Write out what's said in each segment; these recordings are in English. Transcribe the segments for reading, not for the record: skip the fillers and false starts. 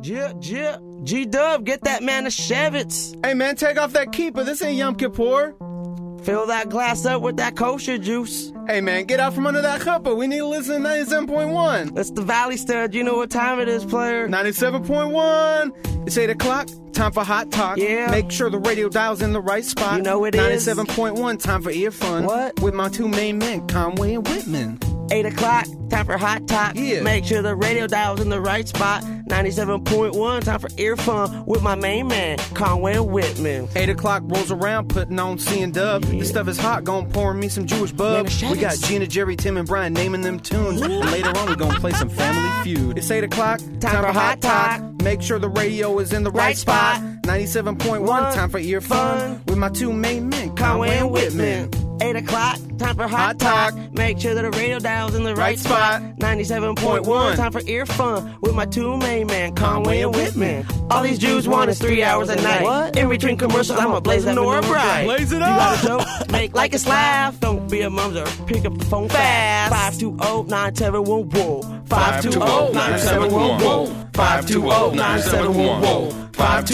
G-Dub, get that man a Chevitz. Hey, man, take off that keeper. This ain't Yom Kippur. Fill that glass up with that kosher juice. Hey, man, get out from under that chuppah. We need to listen to 97.1. It's the Valley Stud. You know what time it is, player. 97.1. It's 8 o'clock. Time for Hot Talk. Yeah. Make sure the radio dial's in the right spot. You know it is. 97.1. Time for Ear Fun. What? With my two main men, Conway and Whitman. 8 o'clock, time for Hot Talk. Yeah. Make sure the radio dial's in the right spot. 97.1, time for Ear Fun with my main man, Conway Whitman. 8 o'clock rolls around, putting on C and Dub. Yeah. This stuff is hot, gon' pour me some Jewish bub. Man, We got Gina, Jerry, Tim, and Brian naming them tunes. And later on, we gon' play some Family Feud. It's 8 o'clock, Time for Hot Talk. Make sure the radio is in the right spot. 97.1, time for Ear Fun with my two main men, Conway and Whitman. 8 o'clock, time for Hot Talk. Make sure that the radio dial's in the right spot. 97.1, time for Ear Fun with my two main men, Conway and Whitman. All these Jews want is 3 hours a night. What? In between commercials, I'm a blaze that menorah bright. Blaze it You up! got a joke? Make like it's laugh. Don't be a mumser. Pick up the phone fast. 520-9711. 520-9711. 520-9711.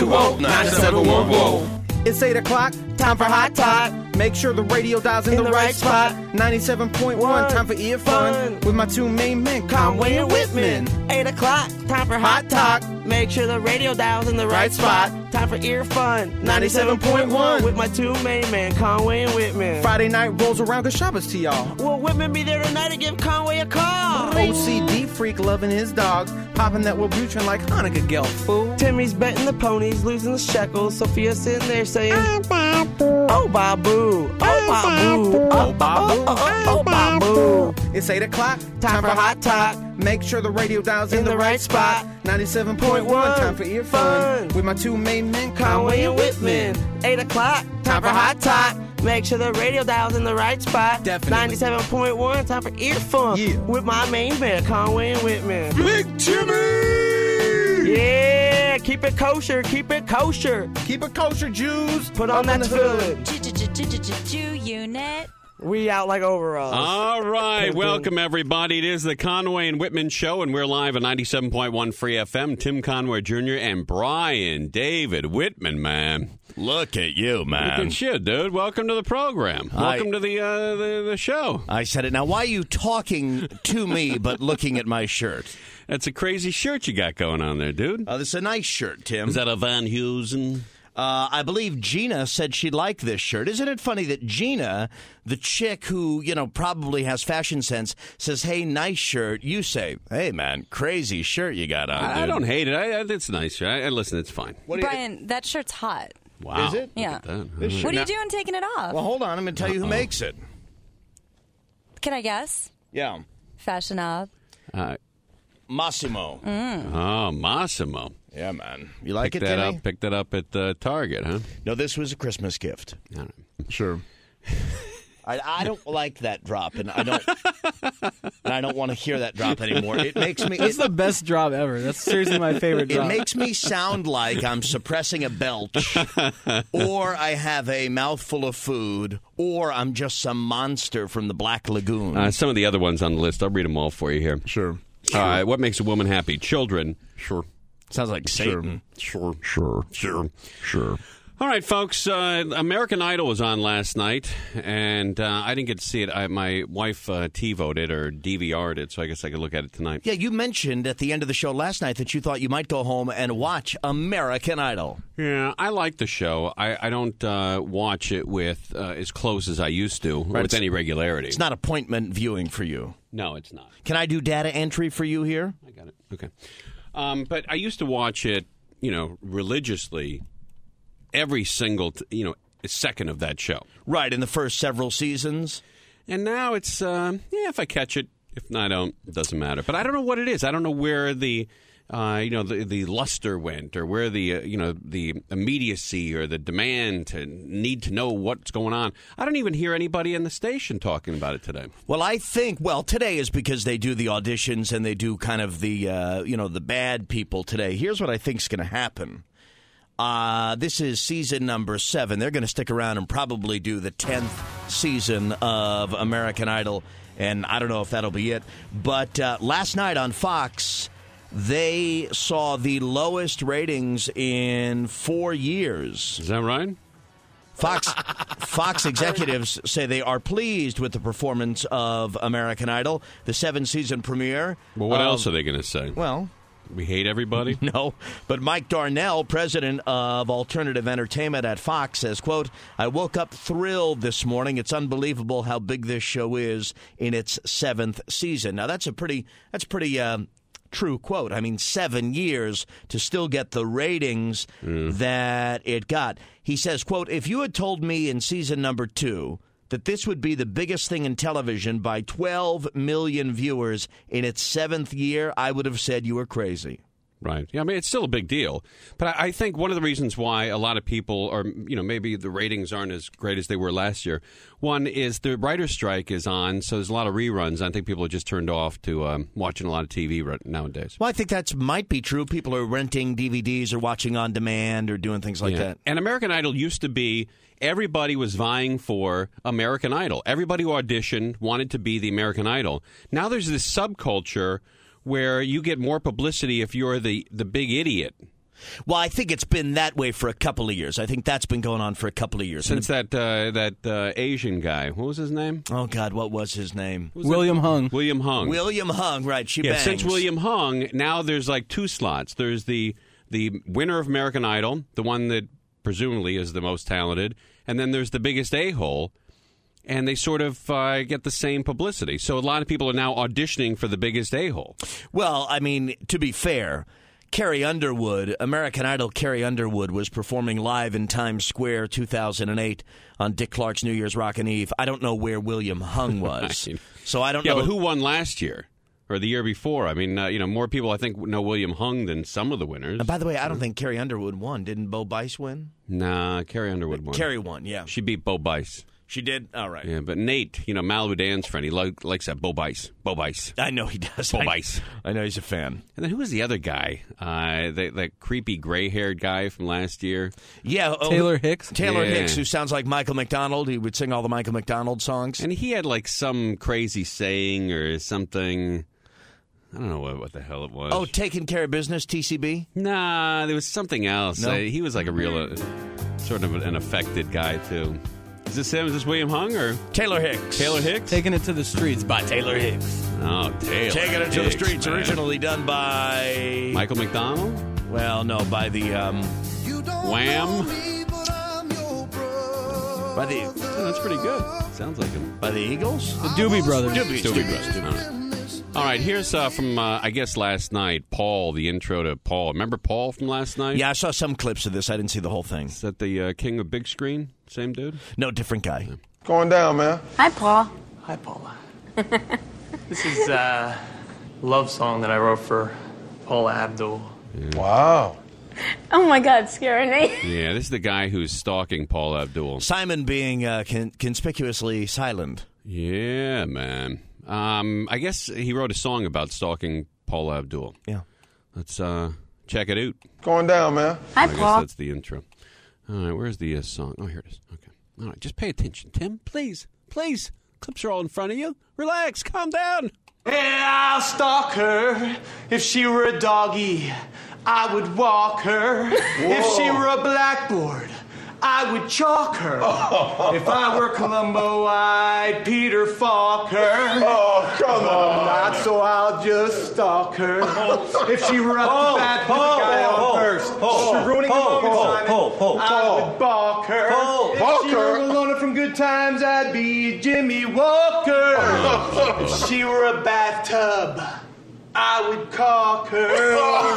520-9711. It's 8 o'clock, Time for Hot Talk. make sure the radio dial's in the right spot. 97.1, time for Ear Fun with my two main men, Conway and Whitman. 8 o'clock, time for Hot Talk. Make sure the radio dial's in the right spot. Time for Ear Fun. 97.1 with my two main men, Conway and Whitman. Friday night rolls around, good Shabbos to y'all. Will Whitman be there tonight to give Conway a call? OCD freak loving his dogs, popping that Wellbutrin like Hanukkah gelt, fool. Timmy's betting the ponies, losing the shekels. Sophia's sitting there saying, Oh, Babu. Oh, Babu. Oh, Babu. Oh, Babu. Oh, Babu. It's 8 o'clock, Time for Hot Talk. make sure the radio dial's in the right spot. 97.1, time for Ear Fun with my two main men, Conway and Whitman. 8 o'clock, time for Hot Talk. Make sure the radio dial's in the right spot. Definitely. 97.1, time for Ear Fun Yeah. with my main man, Conway and Whitman. Big Jimmy! Yeah, keep it kosher, keep it kosher. Keep it kosher, Jews. Put on that tefillin. Jew unit. We out like overalls. All right. Welcome, everybody. It is the Conway and Whitman Show, and we're live at 97.1 Free FM. Tim Conway Jr. and Brian David Whitman, man. Look at you, man. Good shit, dude. Welcome to the program. Welcome to the show. I said it. Now, why are you talking to me but looking at my shirt? That's a crazy shirt you got going on there, dude. This is a nice shirt, Tim. Is that a Van Heusen? I believe Gina said she'd like this shirt. Isn't it funny that Gina, the chick who, probably has fashion sense, says, hey, nice shirt. You say, hey, man, crazy shirt you got on, I dude. don't hate it. It's nice. Listen, it's fine. Brian, that shirt's hot. Wow. Is it? Yeah. Look at that. What are you doing taking it off? Well, hold on. I'm going to tell you who makes it. Can I guess? Yeah. Fashion Knob. Massimo. Oh, Massimo. Yeah, man. You like Picked it, that Timmy? up. Picked that up at Target, huh? No, this was a Christmas gift. Sure. I don't like that drop, and I don't want to hear that drop anymore. It makes me. That's the best drop ever. That's seriously my favorite It drop. makes me sound like I'm suppressing a belch, or I have a mouthful of food, or I'm just some monster from the Black Lagoon. Some of the other ones on the list, I'll read them all for you here. Sure. All right. What makes a woman happy? Children. Sure. Sounds like Satan. Sure. All right, folks. American Idol was on last night, and I didn't get to see it. My wife TiVo'd it or DVR'd it, so I guess I could look at it tonight. Yeah, you mentioned at the end of the show last night that you thought you might go home and watch American Idol. Yeah, I like the show. I don't watch it with as close as I used to, Right, with any regularity. It's not appointment viewing for you. No, it's not. Can I do data entry for you here? I got it. Okay. But I used to watch it, religiously every single, second of that show. Right, in the first several seasons. And now it's, if I catch it, if not, I don't, it doesn't matter. But I don't know what it is. I don't know where the luster went, or where the immediacy or the demand to need to know what's going on. I don't even hear anybody in the station talking about it today. Well, I think, today is because they do the auditions and they do kind of the, the bad people today. Here's what I think is going to happen. This is season number 7. They're going to stick around and probably do the 10th season of American Idol, and I don't know if that'll be it. But last night on Fox, they saw the lowest ratings in 4 years. Is that right? Fox executives say they are pleased with the performance of American Idol, the 7-season premiere. Well, what else are they going to say? Well, we hate everybody? No, but Mike Darnell, president of alternative entertainment at Fox, says, quote, I woke up thrilled this morning. It's unbelievable how big this show is in its 7th season. Now, that's pretty true quote. I mean, 7 years to still get the ratings that it got. He says, quote, if you had told me in season number 2 that this would be the biggest thing in television by 12 million viewers in its 7th year, I would have said you were crazy. Right. Yeah, I mean, it's still a big deal. But I think one of the reasons why a lot of people are, maybe the ratings aren't as great as they were last year, one is the writer's strike is on, so there's a lot of reruns. I think people are just turned off to watching a lot of TV nowadays. Well, I think that might be true. People are renting DVDs or watching on demand or doing things like that. And American Idol used to be, everybody was vying for American Idol. Everybody who auditioned wanted to be the American Idol. Now there's this subculture where you get more publicity if you're the big idiot. Well, I think it's been that way for a couple of years. I think that's been going on for a couple of years. Since that Asian guy. What was his name? Oh, God, what was his name? William Hung. William Hung. William Hung, right. She bangs. Since William Hung, now there's like 2 slots. There's the winner of American Idol, the one that presumably is the most talented, and then there's the biggest a-hole. And they sort of get the same publicity. So a lot of people are now auditioning for the biggest a-hole. Well, I mean, to be fair, Carrie Underwood, American Idol Carrie Underwood, was performing live in Times Square 2008 on Dick Clark's New Year's Rockin' Eve. I don't know where William Hung was. Right. So I don't know. Yeah, but who won last year? Or the year before? I mean, more people, I think, know William Hung than some of the winners. And by the way, I don't think Carrie Underwood won. Didn't Bo Bice win? Nah, Carrie Underwood won. Carrie won, yeah. She beat Bo Bice. She did? All right. Yeah, but Nate, Malibu Dan's friend, he likes that Bo Bice. Bo Bice. I know he does. Bo Bice. I know he's a fan. And then who was the other guy? That creepy gray-haired guy from last year? Yeah. Taylor Hicks? Taylor Hicks, who sounds like Michael McDonald. He would sing all the Michael McDonald songs. And he had like some crazy saying or something. I don't know what the hell it was. Oh, Taking Care of Business, TCB? Nah, there was something else. No? He was like a real, sort of an affected guy, too. Is this him? Is this William Hung or Taylor Hicks? Taylor Hicks? Taking It to the Streets by Taylor Hicks. Oh, Taylor Taking It to the Streets, man. originally done by... Michael McDonald? Well, no, by the... Wham? By the... Oh, that's pretty good. Sounds like him. By the Eagles? The Doobie Brothers. Doobie Brothers. All right, here's from, I guess, last night, Paul, the intro to Paul. Remember Paul from last night? Yeah, I saw some clips of this. I didn't see the whole thing. Is that the king of big screen? Same dude? No, different guy. Going down, man. Hi, Paul. Hi, Paula. This is a love song that I wrote for Paula Abdul. Yeah. Wow. Oh, my God, scaring me. Yeah, this is the guy who's stalking Paula Abdul. Simon being conspicuously silent. Yeah, man. I guess he wrote a song about stalking Paula Abdul. Yeah. Let's check it out. Going down, man. Hi, I guess Paul. that's the intro. All right, where's the song? Oh, here it is. Okay. All right, just pay attention, Tim. Please. Please. Clips are all in front of you. Relax. Calm down. Yeah, I'll stalk her. If she were a doggy, I would walk her. If she were a blackboard, I would chalk her. If I were Columbo, I'd Peter Falk her. Oh, come on. Not so I'll just stalk her. If she were up to bat with the guy on first, ruining the moment, I would balk her. If she were Malona from Good Times, I'd be Jimmy Walker. If she were a bathtub, I would caulk her.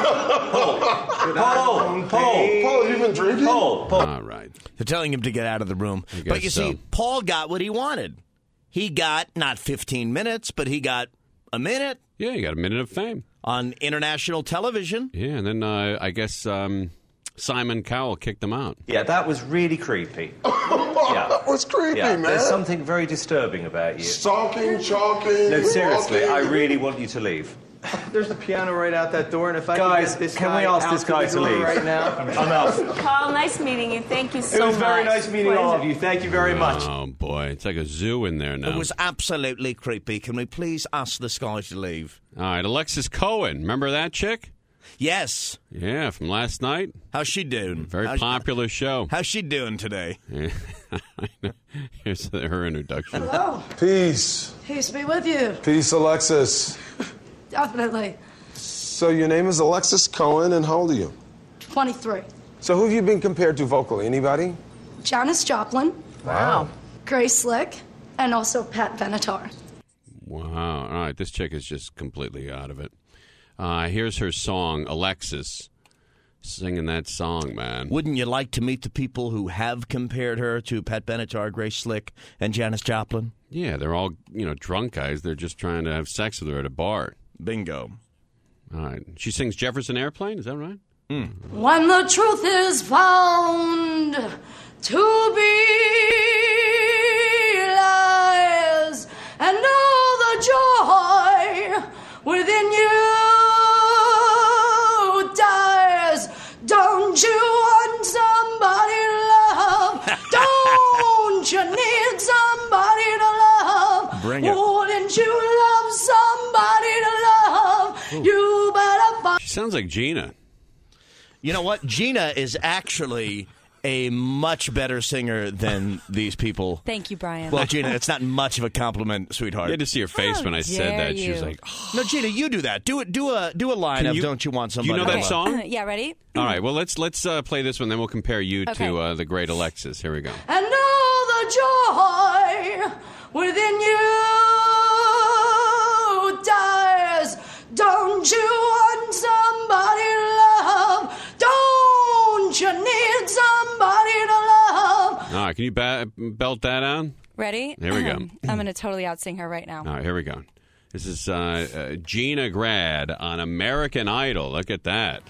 Paul, you been drinking? All right. They're telling him to get out of the room. But you see, Paul got what he wanted. He got not 15 minutes, but he got a minute. Yeah, you got a minute of fame. On international television. Yeah, and then I guess Simon Cowell kicked him out. Yeah, that was really creepy. Yeah. That was creepy, Yeah, man. there's something very disturbing about you. Stalking, chalking. No, seriously, walking. I really want you to leave. There's the piano right out that door, and if I Guys, could get this can guy we ask out this the guy to door leave? right now. Enough. Carl, nice meeting you. Thank you so It much. was very nice meeting all of you. Thank you very much. Oh, boy. It's like a zoo in there now. It was absolutely creepy. Can we please ask this guy to leave? All right, Alexis Cohen. Remember that chick? Yes. Yeah, from last night. How's she doing? Very popular show. How's she doing today? Yeah. Here's her introduction. Hello. Peace. Peace be with you. Peace, Alexis. Definitely. So your name is Alexis Cohen, and how old are you? 23. So who have you been compared to vocally? Anybody? Janis Joplin. Wow. Grace Slick. And also Pat Benatar. Wow. All right, this chick is just completely out of it. Here's her song, Alexis, singing that song, man. Wouldn't you like to meet the people who have compared her to Pat Benatar, Grace Slick, and Janis Joplin? Yeah, they're all, drunk guys. They're just trying to have sex with her at a bar. Bingo. All right. She sings Jefferson Airplane, is that right? When the truth is found to be lies, and all the joy within you dies. Don't you want somebody to love? Don't you need somebody to love? Bring it. Wouldn't you love somebody to love? You better find. She sounds like Gina. You know what? Gina is actually a much better singer than these people. Thank you, Brian. Well, Gina, it's not much of a compliment, sweetheart. You had to see her face when I said that. She was like, No, Gina, you do that. Do a line of "Don't you want somebody?" You know that to love? song? Yeah, ready? All right. Well, let's play this one, then we'll compare you Okay. to the great Alexis. Here we go. And all the joy within you dies. Don't you want somebody to love? Don't you need somebody to love? All right. Can you belt that out? Ready? Here we go. I'm going to totally outsing her right now. All right. Here we go. This is Gina Grad on American Idol. Look at that.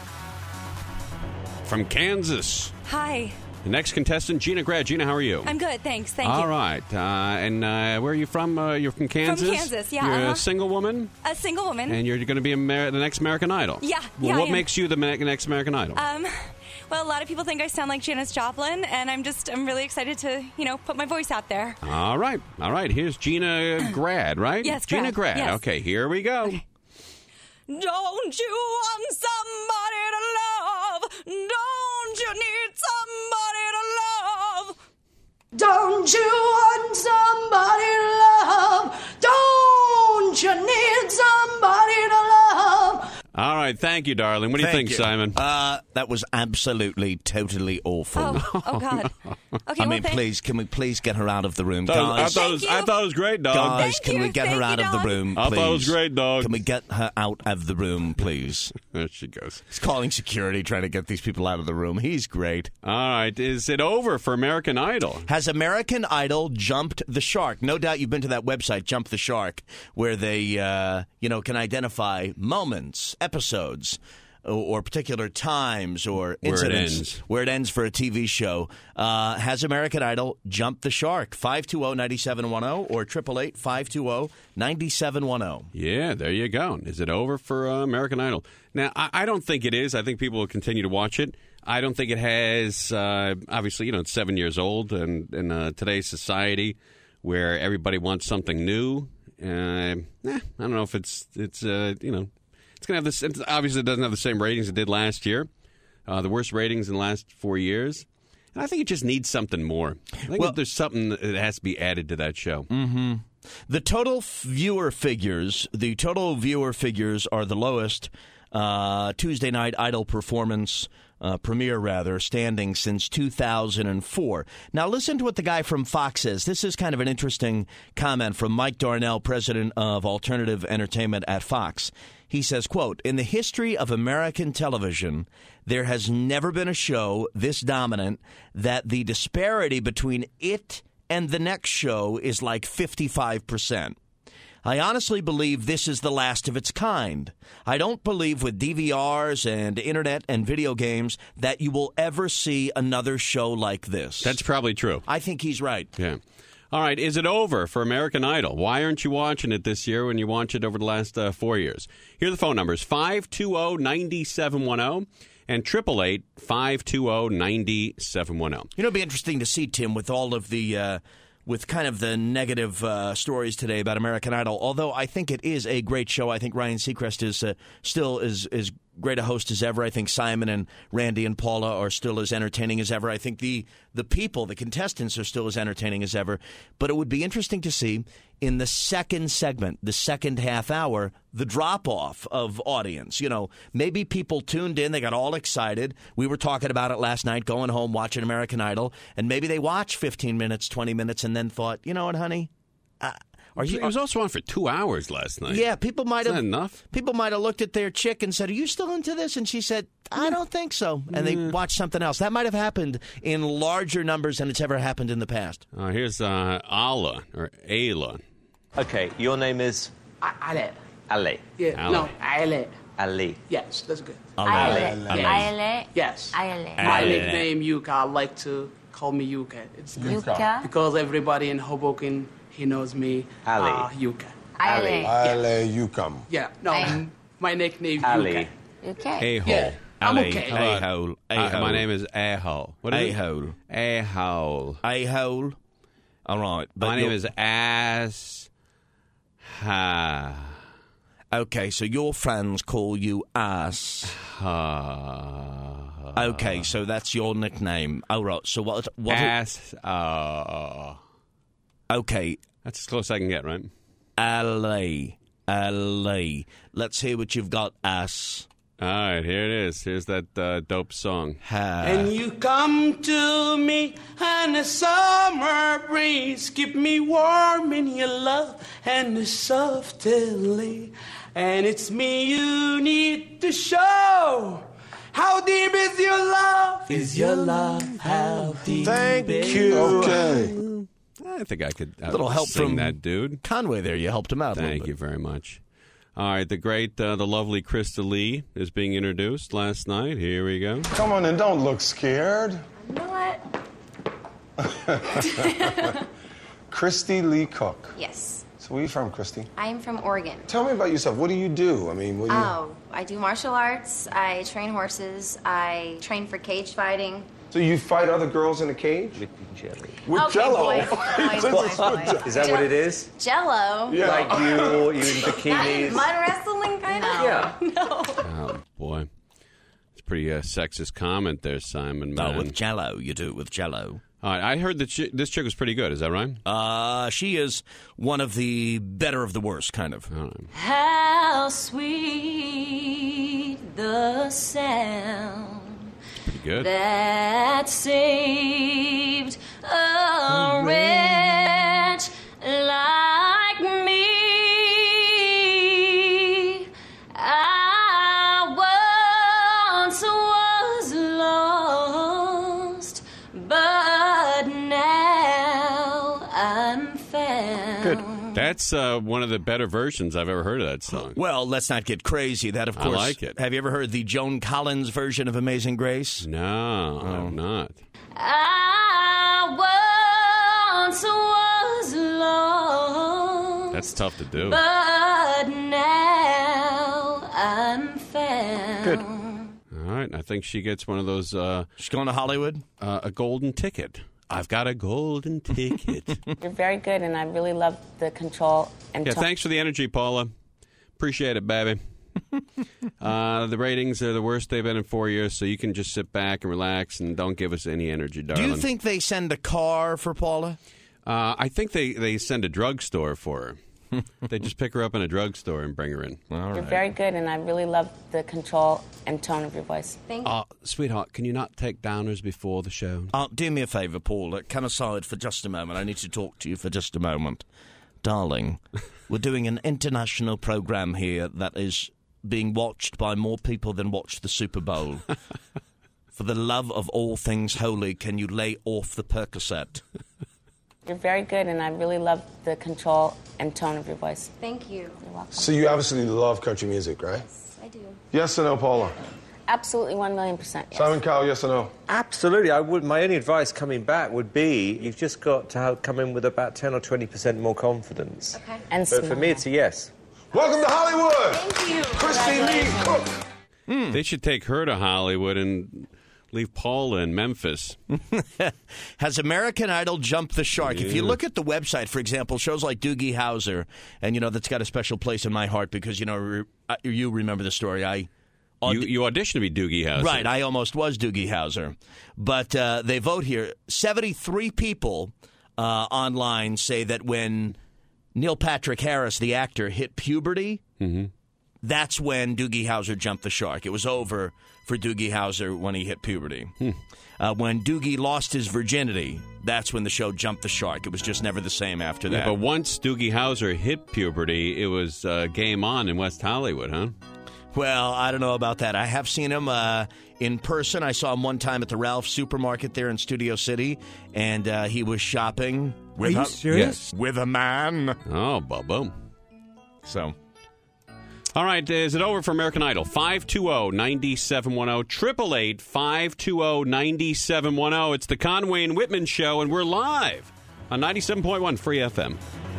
From Kansas. Hi. The next contestant, Gina Grad. Gina, how are you? I'm good, thanks. Thank you. All right. And where are you from? You're from Kansas? From Kansas, yeah. You're a single woman? A single woman. And you're going to be the next American Idol? Yeah. Well, yeah, what I am. makes you the next American Idol? Well, a lot of people think I sound like Janis Joplin, and I'm really excited to, put my voice out there. All right. Here's Gina Grad, right? Yes, Gina Grad. Yes. Okay, here we go. Okay. Don't you want somebody to love? Don't you need somebody to love? Don't you want somebody to love? Don't you need somebody to love? All right, thank you, darling. What do you think, Simon? That was absolutely, totally awful. Oh God. Okay, I mean, well, please, can we please get her out of the room, I guys? thought it was great, dog. Guys, Thank can you, we get thank her you, out of the dog. room, I please? thought it was great, dog. Can we get her out of the room, please? There she goes. He's calling security, trying to get these people out of the room. He's great. All right, is it over for American Idol? Has American Idol jumped the shark? No doubt you've been to that website, Jump the Shark, where they, can identify moments, episodes, or particular times or incidents where it ends for a TV show. Has American Idol jumped the shark? 520-9710 or 888-520-9710. Yeah, there you go. Is it over for American Idol? Now, I don't think it is. I think people will continue to watch it. I don't think it has, obviously, it's 7 years old, and in today's society where everybody wants something new, I don't know if it's it's going to have this. It obviously doesn't have the same ratings it did last year. The worst ratings in the last 4 years. And I think it just needs something more. I think there's something that has to be added to that show. Mm-hmm. The total viewer figures are the lowest Tuesday Night Idol performance premiere, standing since 2004. Now, listen to what the guy from Fox says. This is kind of an interesting comment from Mike Darnell, president of Alternative Entertainment at Fox. He says, quote, "In the history of American television, there has never been a show this dominant that the disparity between it and the next show is like 55%. I honestly believe this is the last of its kind. I don't believe with DVRs and internet and video games that you will ever see another show like this." That's probably true. I think he's right. Yeah. All right, is it over for American Idol? Why aren't you watching it this year when you watched it over the last 4 years? Here are the phone numbers, 520-9710 and 888-520-9710. It'd be interesting to see, Tim, with all of the with kind of the negative stories today about American Idol. Although I think it is a great show. I think Ryan Seacrest is still as great a host as ever. I think Simon and Randy and Paula are still as entertaining as ever. I think the people, the contestants, are still as entertaining as ever. But it would be interesting to see in the second segment, the second half hour, the drop-off of audience. You know, maybe people tuned in, they got all excited. We were talking about it last night, going home, watching American Idol, and maybe they watched 15 minutes, 20 minutes, and then thought, you know what, honey? It was also on for 2 hours last night. Yeah, people might have. Is that enough? People might have looked at their chick and said, "Are you still into this?" And she said, "I don't think so." And they watched something else. That might have happened in larger numbers than it's ever happened in the past. Here's Ala or Ayla. Okay, your name is Ale. Ali. Yeah, Ale. no, Ale. Ali. Yes, that's good. Aile. Yes. Aile. My nickname Yuka. I like to call me Yuka. It's good. Yuka? Because everybody in Hoboken, he knows me. Ali. Yuka. Aile. Ale, you come. Yeah, no, my nickname Ali. Yuka. Okay. A-hole. Yeah, I'm okay. A-hole. My name is A-hole. What is it? A-hole. A-hole. A-hole. All right. But My name is Ass. Ha. Okay, so your fans call you Ass. Okay, so that's your nickname. All right, so what Ass. Okay. That's as close as I can get, right? LA. Let's hear what you've got, Ass. All right, here it is. Here's that dope song. And you come to me and the summer breeze keep me warm in your love and the softly. And it's me you need to show. How deep is your love? Is your love how deep? Thank is you. your Okay. love? I think I could A little help sing from that dude. Conway there. You helped him out a little Thank bit. you very much. All right, the great, the lovely Krista Lee is being introduced last night. Here we go. Come on and don't look scared. You know what? Christy Lee Cook. Yes. So where are you from, Christy? I'm from Oregon. Tell me about yourself. What do you do? I mean, what do you... Oh, I do martial arts. I train horses. I train for cage fighting. So you fight other girls in a cage? With Okay, Jello. boy. Boy. Is that what it is? Jello. Yeah. Like you in Not bikinis? mud wrestling, kind of. Yeah. No. Oh, boy. It's a pretty sexist comment there, Simon. No, Man. with Jello. You do it with Jello. All right, I heard that this chick was pretty good. Is that right? She is one of the better of the worst, kind of. All right. How sweet the sound Pretty good. that saved a wretch like me. I once was lost, but now I'm found. Good. That's one of the better versions I've ever heard of that song. Well, let's not get crazy. That, of I course. like it. Have you ever heard the Joan Collins version of Amazing Grace? No, I'm not. I once was lost, That's tough to do. but now I'm found. Good. All right, I think she gets one of those, She's going to Hollywood? a golden ticket. I've got a golden ticket. You're very good, and I really love the control and Yeah, thanks for the energy, Paula. Appreciate it, baby. The ratings are the worst they've been in 4 years, so you can just sit back and relax and don't give us any energy, Do darling. you think they send a car for Paula? I think they send a drugstore for her. They just pick her up in a drugstore and bring her in. All You're very good, and I really love the control and tone of your voice. Thank you. Sweetheart, can you not take downers before the show? Do me a favour, Paul. Come aside for just a moment. I need to talk to you for just a moment. Darling, we're doing an international program here that is being watched by more people than watch the Super Bowl. For the love of all things holy, can you lay off the Percocet? You're very good, and I really love the control and tone of your voice. Thank you. You're welcome. So you obviously love country music, right? Yes, I do. Yes or no, Paula? Absolutely, 1,000,000%. Yes. Simon Cowell, yes or no? Absolutely, I would. My only advice coming back would be you've just got to come in with about 10 or 20% more confidence. Okay. And but for me, it's a yes. Welcome to Hollywood. Thank you. Christine Lee Cook. They should take her to Hollywood and leave Paula in Memphis. Has American Idol jumped the shark? Yeah. If you look at the website, for example, shows like Doogie Howser, and, that's got a special place in my heart because, you remember the story. You auditioned to be Doogie Howser. Right, I almost was Doogie Howser. But they vote here. 73 people online say that when Neil Patrick Harris, the actor, hit puberty, that's when Doogie Howser jumped the shark. It was over for Doogie Howser when he hit puberty. When Doogie lost his virginity, that's when the show jumped the shark. It was just never the same after that. Yeah, but once Doogie Howser hit puberty, it was game on in West Hollywood, huh? Well, I don't know about that. I have seen him in person. I saw him one time at the Ralph supermarket there in Studio City, and he was shopping. Are you serious? Yes, with a man. Oh, boom. So... All right, is it over for American Idol? 520-9710, 888-520-9710. It's the Conway and Whitman Show, and we're live on 97.1 Free FM.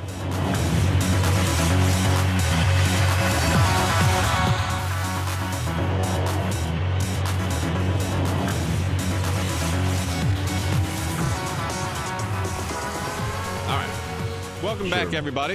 All right. Welcome back, everybody.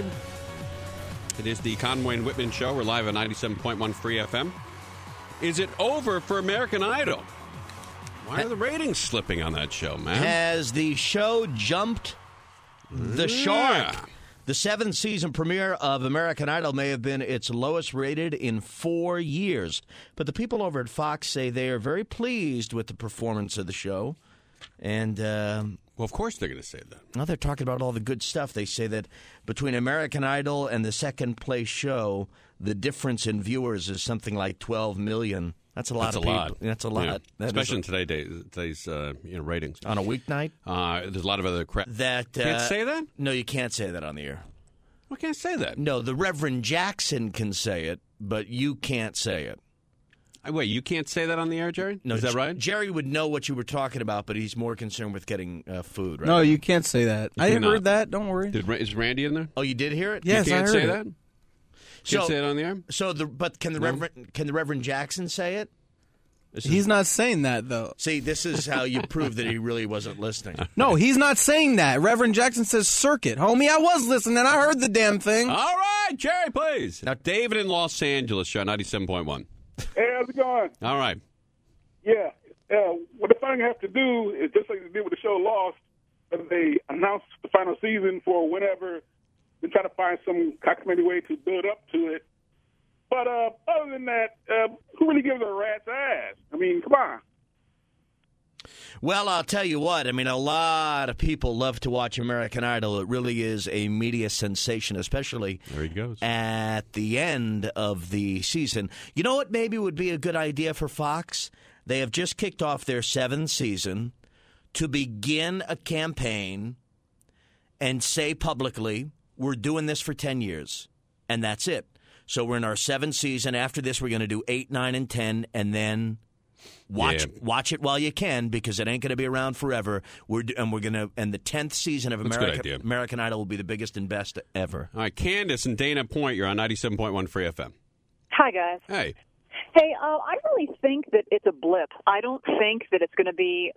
It is the Conway and Whitman Show. We're live on 97.1 Free FM. Is it over for American Idol? Why are the ratings slipping on that show, man? Has the show jumped the shark? The 7th season premiere of American Idol may have been its lowest rated in 4 years. But the people over at Fox say they are very pleased with the performance of the show. And... well, of course they're going to say that. Now they're talking about all the good stuff. They say that between American Idol and the second-place show, the difference in viewers is something like 12 million. That's a lot of people. That's a lot. Yeah. Especially in today's ratings. On a weeknight? There's a lot of other crap. That can't say that? No, you can't say that on the air. Why can't I say that? No, the Reverend Jackson can say it, but you can't say it. Wait, you can't say that on the air, Jerry? No, is that right? Jerry would know what you were talking about, but he's more concerned with getting food. Right no, now. You can't say that. I heard that. Don't worry. Is Randy in there? Oh, you did hear it? Yes, you can't I heard say it. that. Can't say it on the air. So, but can the Reverend Jackson say it? He's not saying that, though. See, this is how you prove that he really wasn't listening. No, he's not saying that. Reverend Jackson says circuit. Homie, I was listening. I heard the damn thing. All right, Jerry, please. Now, David in Los Angeles, show 97.1. Hey, how's it going? All right. Yeah. What the thing have to do is just like they did with the show Lost, when they announced the final season for whenever, they're trying to find some calculated way to build up to it. But other than that, who really gives a rat's ass? I mean, come on. Well, I'll tell you what. I mean, a lot of people love to watch American Idol. It really is a media sensation, especially there he goes. At the end of the season. You know what maybe would be a good idea for Fox? They have just kicked off their 7th season to begin a campaign and say publicly, we're doing this for 10 years, and that's it. So we're in our 7th season. After this, we're going to do 8, 9, and 10, and then watch it while you can because it ain't going to be around forever. And the 10th season of American Idol will be the biggest and best ever. All right, Candace and Dana Point, you're on 97.1 Free FM. Hi, guys. Hey. Hey, I really think that it's a blip. I don't think that it's going to be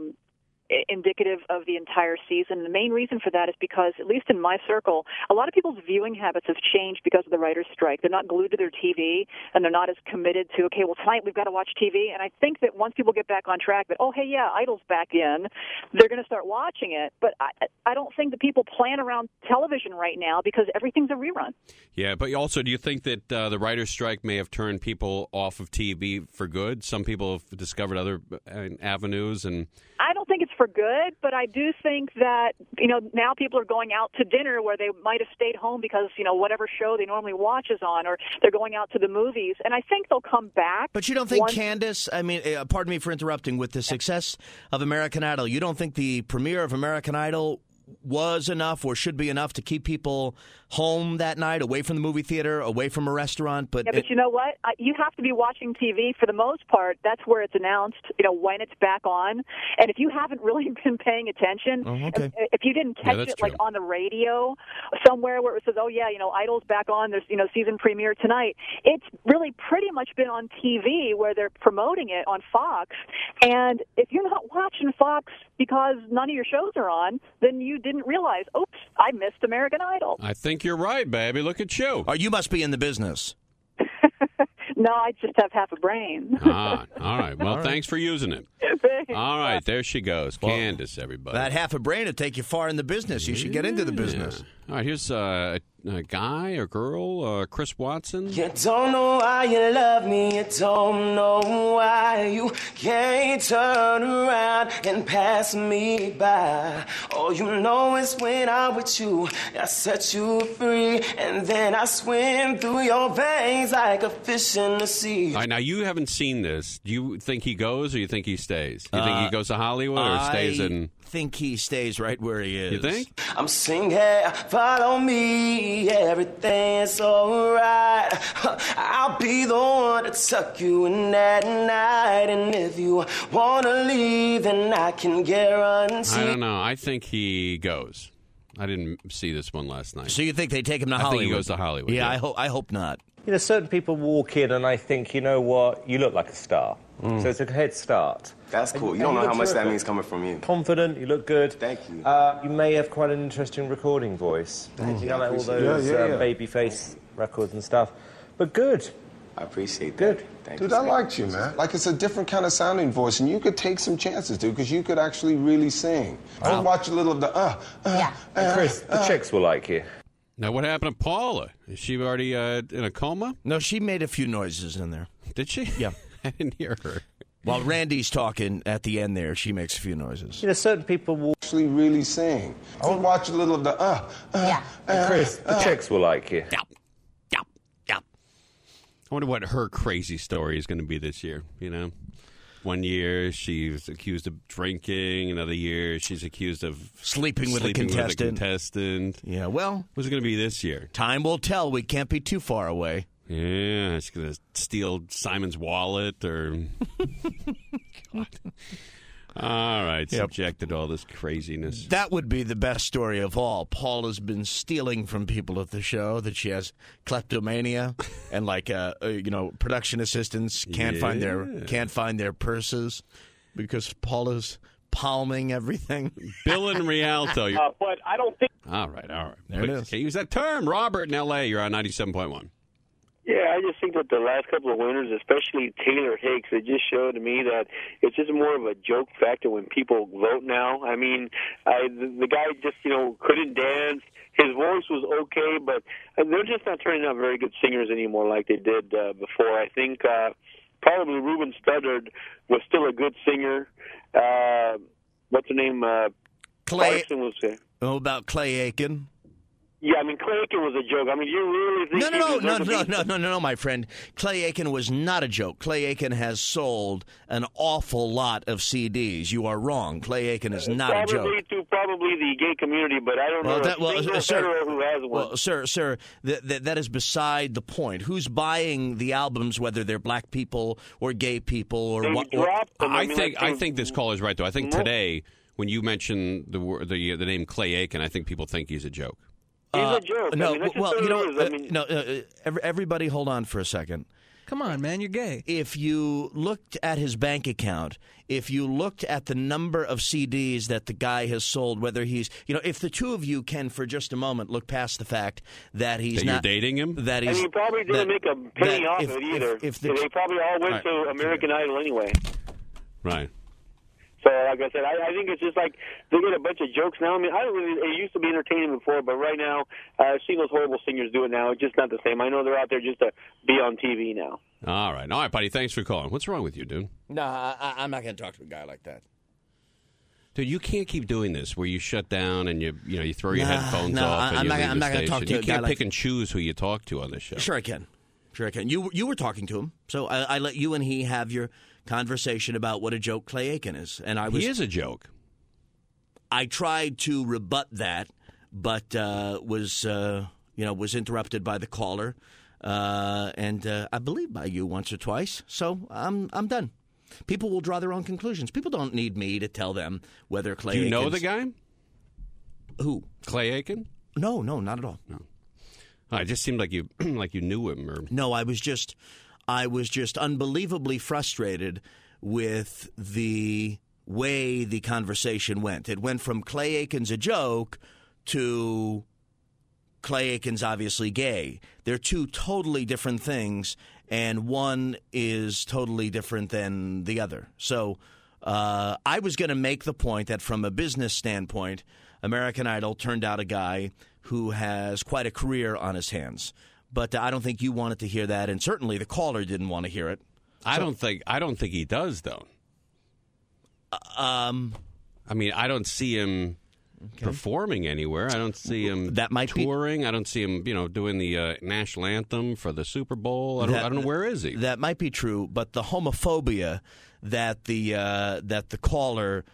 indicative of the entire season. The main reason for that is because, at least in my circle, a lot of people's viewing habits have changed because of the writer's strike. They're not glued to their TV, and they're not as committed to, okay, well, tonight we've got to watch TV. And I think that once people get back on track, that, oh, hey, yeah, Idol's back in, they're going to start watching it. But I don't think that people plan around television right now because everything's a rerun. Yeah, but also, do you think that the writer's strike may have turned people off of TV for good? Some people have discovered other avenues, and I don't think it's for good, but I do think that, now people are going out to dinner where they might have stayed home because, whatever show they normally watch is on, or they're going out to the movies, and I think they'll come back. But you don't think, Candace, I mean, pardon me for interrupting, with the success of American Idol, you don't think the premiere of American Idol was enough or should be enough to keep people home that night, away from the movie theater, away from a restaurant. But you know what? You have to be watching TV for the most part. That's where it's announced, when it's back on. And if you haven't really been paying attention, if you didn't catch it like on the radio somewhere where it says, Idol's back on, there's, season premiere tonight, it's really pretty much been on TV where they're promoting it on Fox. And if you're not watching Fox because none of your shows are on, then you didn't realize, oops, I missed American Idol. I think you're right, baby. Look at you. Oh, you must be in the business. No, I just have half a brain. All right. Well, thanks for using it. All right, there she goes. Candace, everybody. That half a brain will take you far in the business. You should get into the business. All right, here's a guy or girl, Chris Watson. You don't know why you love me. You don't know why you can't turn around and pass me by. All you know is when I'm with you, I set you free, and then I swim through your veins like a fish in the sea. All right, now you haven't seen this. Do you think he goes or you think he stays? You think he goes to Hollywood or stays in... I think he stays right where he is. You think? I'm singing, follow me, everything's alright. I'll be the one to tuck you in that night, and if you wanna leave, then I can guarantee. I don't know. I think he goes. I didn't see this one last night. So you think they take him to Hollywood? I think he goes to Hollywood. Yeah, I hope not. Certain people walk in and I think, you know what, you look like a star. So it's a head start. That's cool. You don't know how much that means coming from you. Confident, you look good. Thank you. You may have quite an interesting recording voice. Thank you. Like all those Babyface records and stuff. But good. I appreciate that. Good. Thank you. Dude, I liked you, man. Like, it's a different kind of sounding voice, and you could take some chances, dude, because you could actually really sing. I would watch a little of the Chris, the chicks will like you. Now, what happened to Paula? Is she already in a coma? No, she made a few noises in there. Did she? Yeah. I didn't hear her. While Randy's talking at the end there, she makes a few noises. Certain people will actually really sing. I would watch a little of the Chris, the chicks will like you. Yep. I wonder what her crazy story is going to be this year, 1 year she's accused of drinking, another year she's accused of sleeping with a contestant. Yeah, well, what's it going to be this year? Time will tell. We can't be too far away. Yeah, she's going to steal Simon's wallet or... God. All right, subjected to all this craziness. That would be the best story of all. Paul has been stealing from people at the show, that she has kleptomania and production assistants can't find their purses because Paul is palming everything. Bill and Rialto. But I don't think... All right. There it is. Can't use that term. Robert in L.A., you're on 97.1. Yeah, I just think that the last couple of winners, especially Taylor Hicks, it just showed to me that it's just more of a joke factor when people vote now. I mean, the guy just, couldn't dance. His voice was okay, but they're just not turning out very good singers anymore like they did before. I think probably Ruben Studdard was still a good singer. What's her name? Clay. Clarkson was there. Oh, about Clay Aiken. Yeah, I mean, Clay Aiken was a joke. I mean, you really think... No, my friend. Clay Aiken was not a joke. Clay Aiken has sold an awful lot of CDs. You are wrong. Clay Aiken is not a joke. Probably the gay community, but I don't know sir, who has one. Well, sir, that is beside the point. Who's buying the albums, whether they're black people or gay people or what? I think this call is right, though. I think today, when you mention the name Clay Aiken, I think people think he's a joke. He's a joke. Everybody hold on for a second. Come on, man, you're gay. If you looked at his bank account, if you looked at the number of CDs that the guy has sold, whether he's, if the two of you can for just a moment look past the fact that he's you're dating him, and he probably didn't make a penny off it either. They probably all went to American Idol anyway. Right. So, like I said, I think it's just like they get a bunch of jokes now. I mean, it used to be entertaining before, but right now, I've seen those horrible singers do it now. It's just not the same. I know they're out there just to be on TV now. All right, buddy. Thanks for calling. What's wrong with you, dude? No, I'm not going to talk to a guy like that. Dude, you can't keep doing this where you shut down and you throw your headphones off and I'm not going to talk to you a guy can't pick and choose who you talk to on this show. Sure I can. You were talking to him, so I let you and he have your conversation about what a joke Clay Aiken is, and he is a joke. I tried to rebut that, but was interrupted by the caller, and I believe by you once or twice. So I'm done. People will draw their own conclusions. People don't need me to tell them whether Clay. Do you know Aiken's... the guy? Who? Clay Aiken? No, not at all. No. It just seemed like you knew him. Or... No, I was just unbelievably frustrated with the way the conversation went. It went from Clay Aiken's a joke to Clay Aiken's obviously gay. They're two totally different things, and one is totally different than the other. So I was going to make the point that from a business standpoint, American Idol turned out a guy who has quite a career on his hands. But I don't think you wanted to hear that, and certainly the caller didn't want to hear it. I don't think he does, though. I mean, I don't see him performing anywhere. I don't see him touring. I don't see him, doing the national anthem for the Super Bowl. I don't know, where is he? That might be true, but the homophobia that the caller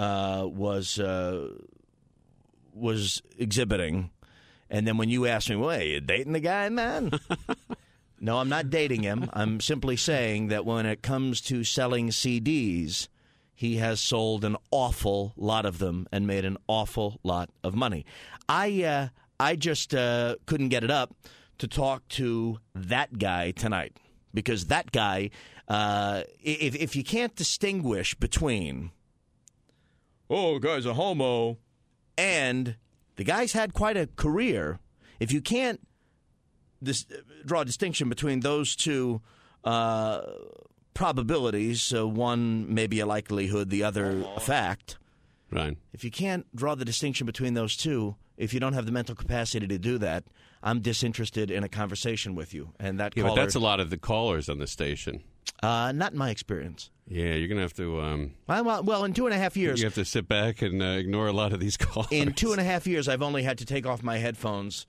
was exhibiting, and then when you asked me, well, are you dating the guy, man? No, I'm not dating him. I'm simply saying that when it comes to selling CDs, he has sold an awful lot of them and made an awful lot of money. I just couldn't get it up to talk to that guy tonight, because that guy, if you can't distinguish between, oh, the guy's a homo, and the guy's had quite a career, if you can't draw a distinction between those two probabilities, one maybe a likelihood, the other a fact. Right. If you can't draw the distinction between those two, if you don't have the mental capacity to do that, I'm disinterested in a conversation with you. And that caller, but that's a lot of the callers on the station. Not in my experience. Yeah, you're going to have to... well, in 2.5 years... You have to sit back and ignore a lot of these callers. In 2.5 years, I've only had to take off my headphones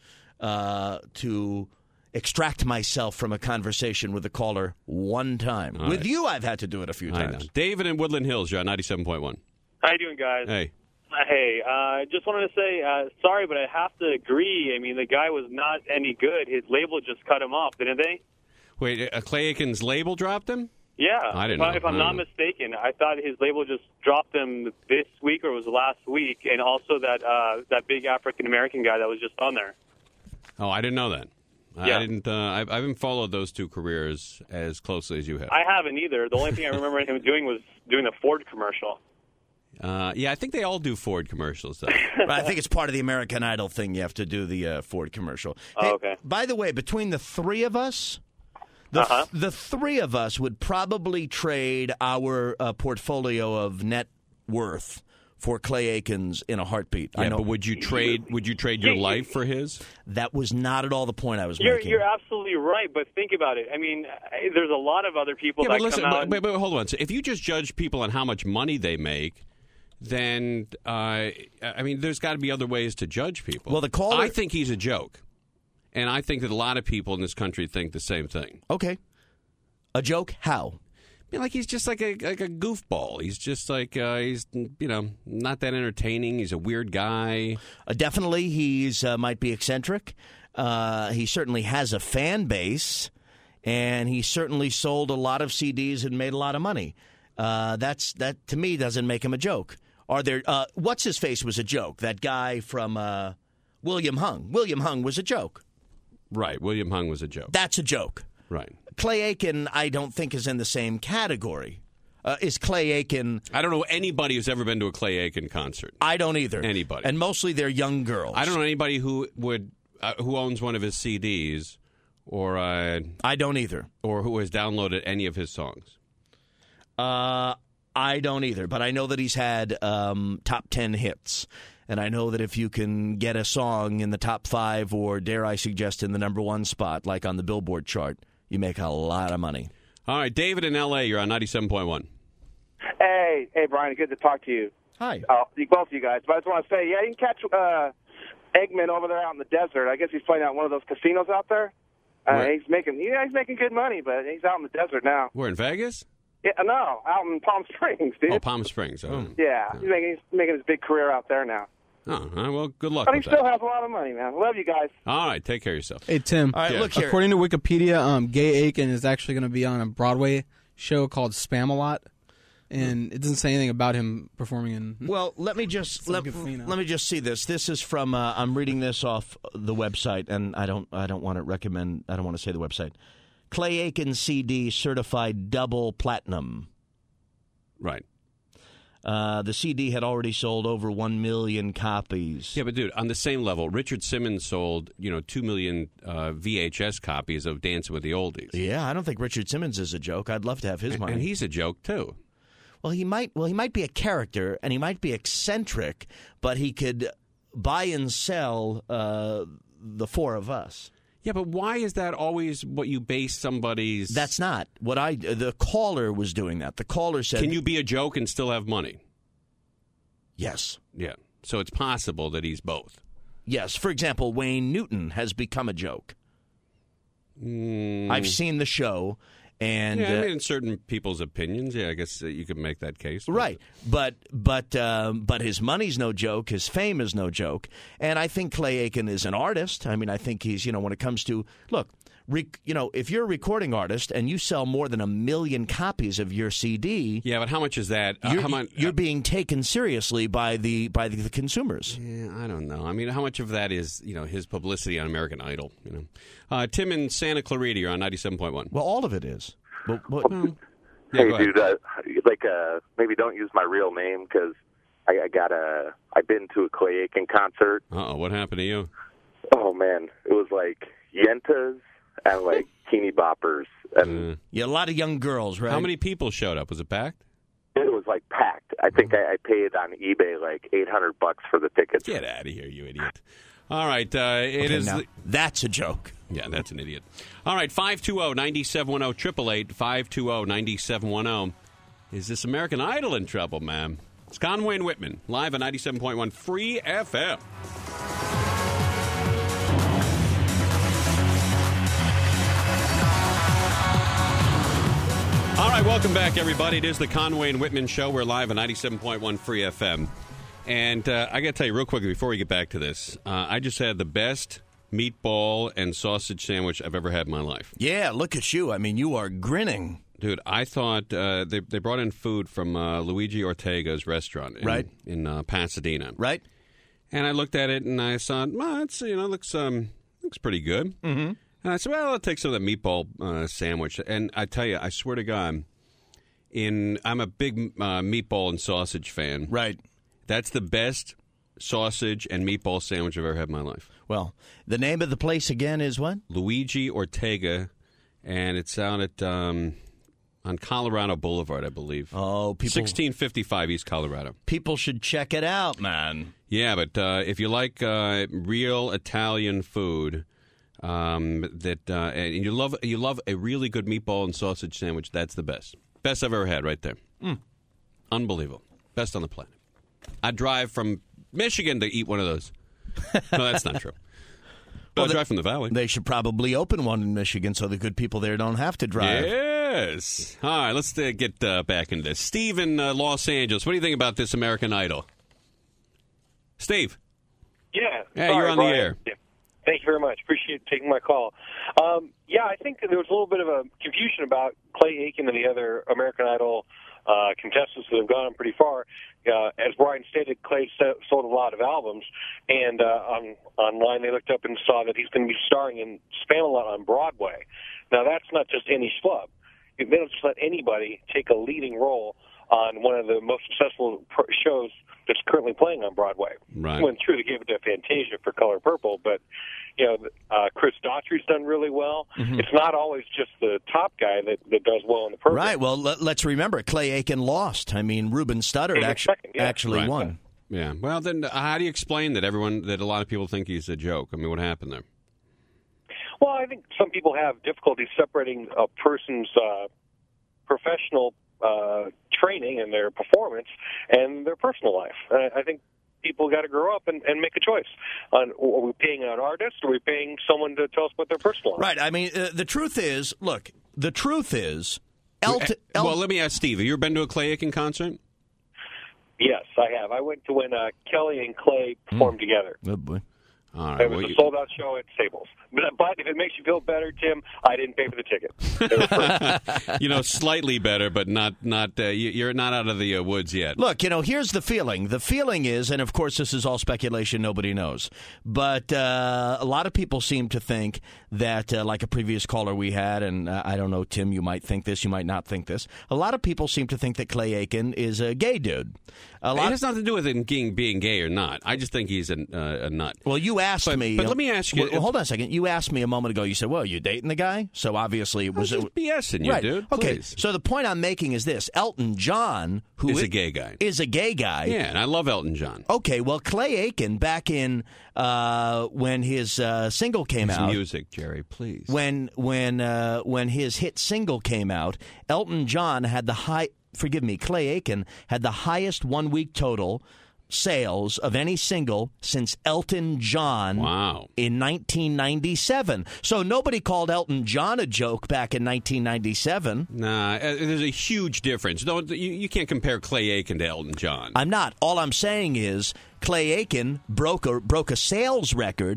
to extract myself from a conversation with a caller one time. All with right. you, I've had to do it a few times. David in Woodland Hills, you're on 97.1. How you doing, guys? Hey. Hey, just wanted to say, sorry, but I have to agree. I mean, the guy was not any good. His label just cut him off, didn't they? Wait, Clay Aiken's label dropped him? Yeah. I didn't know. If I'm not mistaken, I thought his label just dropped him this week or it was last week, and also that big African-American guy that was just on there. Oh, I didn't know that. Yeah. I didn't. I haven't followed those two careers as closely as you have. I haven't either. The only thing I remember him doing was doing a Ford commercial. Yeah, I think they all do Ford commercials, though. I think it's part of the American Idol thing. You have to do the Ford commercial. Hey, okay. By the way, between the three of us, the three of us would probably trade our portfolio of net worth for Clay Aiken's in a heartbeat. Yeah, I know. but would you trade your life for his? That was not at all the point I was making. You're absolutely right, but think about it. I mean, there's a lot of other people that come out. But hold on. So if you just judge people on how much money they make, then I mean, there's got to be other ways to judge people. Well, the caller, I think he's a joke, and I think that a lot of people in this country think the same thing. Okay, a joke? How? I mean, like he's just like a goofball. He's just like he's not that entertaining. He's a weird guy. Definitely, he's might be eccentric. He certainly has a fan base, and he certainly sold a lot of CDs and made a lot of money. That to me doesn't make him a joke. Are there? What's his face was a joke. That guy from William Hung. William Hung was a joke. Right. William Hung was a joke. That's a joke. Right. Clay Aiken, I don't think, is in the same category. Is Clay Aiken... I don't know anybody who's ever been to a Clay Aiken concert. I don't either. Anybody. And mostly they're young girls. I don't know anybody who would who owns one of his CDs, or I don't either. Or who has downloaded any of his songs. I don't either, but I know that he's had top 10 hits. And I know that if you can get a song in the top 5, or dare I suggest in the number 1 spot, like on the Billboard chart, you make a lot of money. All right, David in L.A., you're on 97.1. Hey, Brian, good to talk to you. Hi. Both of you guys. But I just want to say, yeah, you can catch Eggman over there out in the desert. I guess he's playing out one of those casinos out there. He's making good money, but he's out in the desert now. We're in Vegas? Yeah, no, out in Palm Springs, dude. Oh, Palm Springs. Oh. Yeah, he's making his big career out there now. Oh, all right, well, good luck But he with still that. has a lot of money, man. Love you guys. All right, take care of yourself. Hey, Tim. All right, look here. According to Wikipedia, Gay Aiken is actually going to be on a Broadway show called Spam-A-Lot, and it doesn't say anything about him performing in. Well, let me just let me just see this. This is from I'm reading this off the website, and I don't want to recommend. I don't want to say the website. Clay Aiken CD certified double platinum. Right. The CD had already sold over 1 million copies. Yeah, but dude, on the same level, Richard Simmons sold 2 million VHS copies of Dancing with the Oldies. Yeah, I don't think Richard Simmons is a joke. I'd love to have his money. And he's a joke too. Well, he might be a character, and he might be eccentric, but he could buy and sell the four of us. Yeah, but why is that always what you base somebody's... That's not what the caller was doing that. The caller said... Can you be a joke and still have money? Yes. Yeah. So it's possible that he's both. Yes. For example, Wayne Newton has become a joke. I've seen the show, and... Yeah, I mean, in certain people's opinions, yeah, I guess you could make that case. Right. But his money's no joke. His fame is no joke. And I think Clay Aiken is an artist. I mean, I think he's, when it comes to... Look, if you're a recording artist and you sell more than 1 million copies of your CD... Yeah, but how much is that? You're being taken seriously by the consumers. Yeah, I don't know. I mean, how much of that is, his publicity on American Idol, Tim in Santa Clarita, you're on 97.1. Well, all of it is. Yeah, hey, dude, maybe don't use my real name because I've been to a Clay Aiken concert. Uh-oh, what happened to you? Oh, man. It was like Yentas and like teeny boppers. And yeah, a lot of young girls, right? How many people showed up? Was it packed? It was like packed. I think I paid on eBay like $800 for the tickets. Get out of here, you idiot. All right, that's a joke. Yeah, that's an idiot. All right, 520-9710, 888-520-9710. Is this American Idol in trouble, man? It's Conway and Whitman, live on 97.1 Free FM. All right, welcome back, everybody. It is the Conway and Whitman Show. We're live on 97.1 Free FM. And I got to tell you real quickly before we get back to this, I just had the best meatball and sausage sandwich I've ever had in my life. Yeah, look at you. I mean, you are grinning. Dude, I thought they brought in food from Luigi Ortega's restaurant in Pasadena. Right. And I looked at it and I thought, well, it's, looks pretty good. Mm-hmm. And I said, well, I'll take some of that meatball sandwich. And I tell you, I swear to God, I'm a big meatball and sausage fan. Right. That's the best sausage and meatball sandwich I've ever had in my life. Well, the name of the place again is what? Luigi Ortega, and it's out at on Colorado Boulevard, I believe. Oh, 1655 East Colorado. People should check it out, man. Yeah, but if you like real Italian food, and you love a really good meatball and sausage sandwich, that's the best. Best I've ever had, right there. Unbelievable. Best on the planet. I'd drive from Michigan to eat one of those. No, that's not true. But I'd drive from the Valley. They should probably open one in Michigan so the good people there don't have to drive. Yes. All right, let's get back into this. Steve in Los Angeles, what do you think about this American Idol? Steve. Yeah. Hey, sorry, you're on the Brian. air. Yeah. Thank you very much. Appreciate taking my call. I think there was a little bit of a confusion about Clay Aiken and the other American Idol contestants that have gone pretty far. As Brian stated, Clay sold a lot of albums, and online they looked up and saw that he's going to be starring in Spam-A-Lot on Broadway. Now, that's not just any schlub. They don't just let anybody take a leading role on one of the most successful shows that's currently playing on Broadway. Right. Went through to give it to Fantasia for Color Purple, but Chris Daughtry's done really well. Mm-hmm. It's not always just the top guy that does well in the program. Right. Well, let's remember, Clay Aiken lost. I mean, Ruben Studdard actually won. Yeah. Well, then how do you explain that a lot of people think he's a joke? I mean, what happened there? Well, I think some people have difficulty separating a person's professional training and their performance and their personal life. I think people got to grow up and make a choice. Are we paying an artist or are we paying someone to tell us what their personal life? Right. I mean, the truth is, Well, let me ask Steve. Have you ever been to a Clay Aiken concert? Yes, I have. I went to when Kelly and Clay performed together. Good boy. All right. It was a sold-out show at Staples. But if it makes you feel better, Tim, I didn't pay for the ticket. It was free. Slightly better, but not. You're not out of the woods yet. Look, here's the feeling. The feeling is, and of course this is all speculation, nobody knows, but a lot of people seem to think that, like a previous caller we had, and I don't know, Tim, you might think this, you might not think this, a lot of people seem to think that Clay Aiken is a gay dude. It has nothing to do with him being gay or not. I just think he's a nut. Well, you asked me. But let me ask you. Well, hold on a second. You asked me a moment ago. You said, well, you dating the guy? So obviously it was. I'm just BSing you, right. dude. Okay, Please. so the point I'm making is this. Elton John, who is a gay guy. Is a gay guy. Yeah, and I love Elton John. Okay, well, Clay Aiken, back in when his single came out. Music, Jerry, please. When his hit single came out, Elton John had Clay Aiken had the highest 1 week total sales of any single since Elton John in 1997. So nobody called Elton John a joke back in 1997. Nah, there's a huge difference. You can't compare Clay Aiken to Elton John. I'm not. All I'm saying is Clay Aiken broke a sales record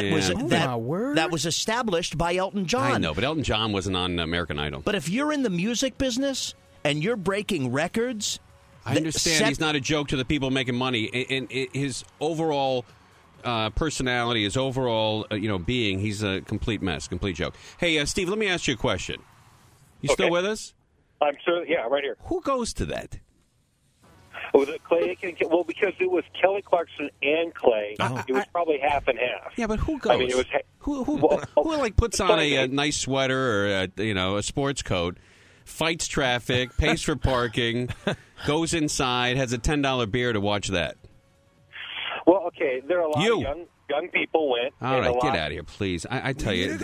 that was established by Elton John. I know, but Elton John wasn't on American Idol. But if you're in the music business and you're breaking records, I understand he's not a joke to the people making money. And his overall personality, his overall being, he's a complete mess, complete joke. Hey, Steve, let me ask you a question. You still with us? I'm sure. Yeah, right here. Who goes to that? Was it Clay Aiken? Well, because it was Kelly Clarkson and Clay. It was probably half and half. Yeah, but who goes? I mean, it was who puts on a nice sweater or a sports coat, fights traffic, pays for parking, goes inside, has a $10 beer to watch that? Well, okay, there are a lot of young people went. All right, get out of here, please. I tell you,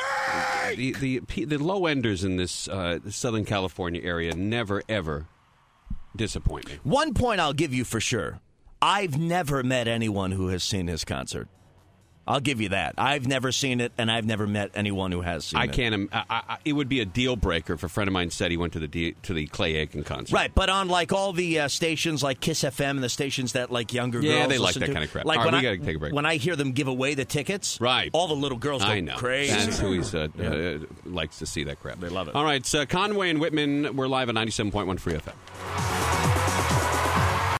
the low enders in this Southern California area never ever disappoint me. One point I'll give you for sure: I've never met anyone who has seen his concert. I'll give you that. I've never seen it, and I've never met anyone who has seen it. I can't. It would be a deal breaker if a friend of mine said he went to the Clay Aiken concert. Right, but on like all the stations like Kiss FM and the stations that like younger girls they like listen that to, kind of crap. Like all right, when we got to take a break. When I hear them give away the tickets, right, all the little girls go crazy. That's who he likes to see that crap. They love it. All right, Conway and Whitman, we're live at 97.1 Free FM.